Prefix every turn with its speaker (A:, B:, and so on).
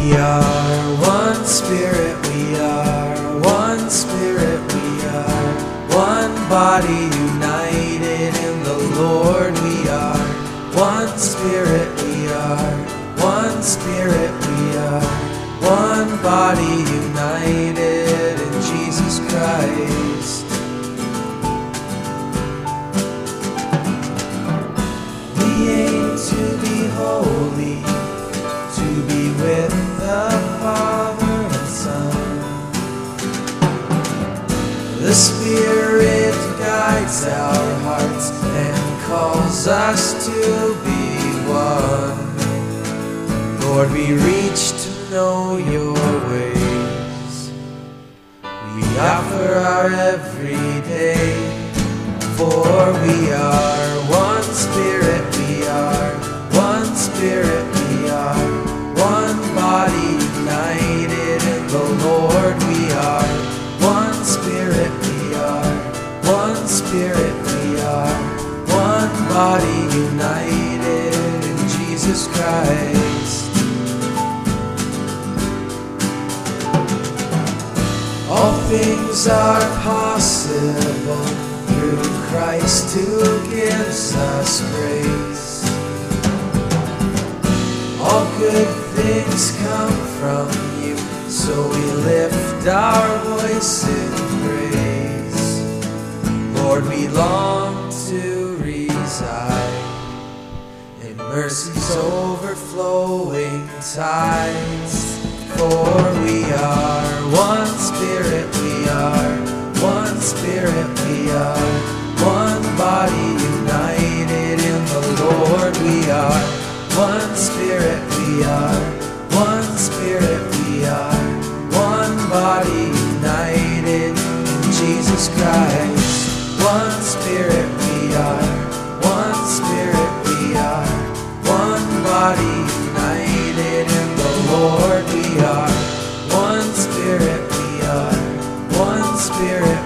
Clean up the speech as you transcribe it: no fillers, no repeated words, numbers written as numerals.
A: We are one spirit, we are one spirit, we are one body united in the Lord. We are one spirit, we are one spirit, we are one body united in Jesus Christ. We aim to be holy, to be with the Father and Son. The Spirit guides our hearts and calls us to be one. Lord, we reach to know your ways. We offer our everyday, for we are one spirit, we are one spirit, we are one body united in the Lord. We are one spirit, we are one spirit, we are one body united in Jesus Christ. All things are possible through Christ who gives us grace. All good things come from you, so we lift our voice in praise. Lord, we long to reside in mercy's overflowing tides. For we are one spirit, we are one spirit, we are one body united in the Lord. We are one spirit, we are one spirit, we are one body united in Jesus Christ. One spirit, we are one spirit, we are one body united in the Lord. We are one spirit, we are one spirit,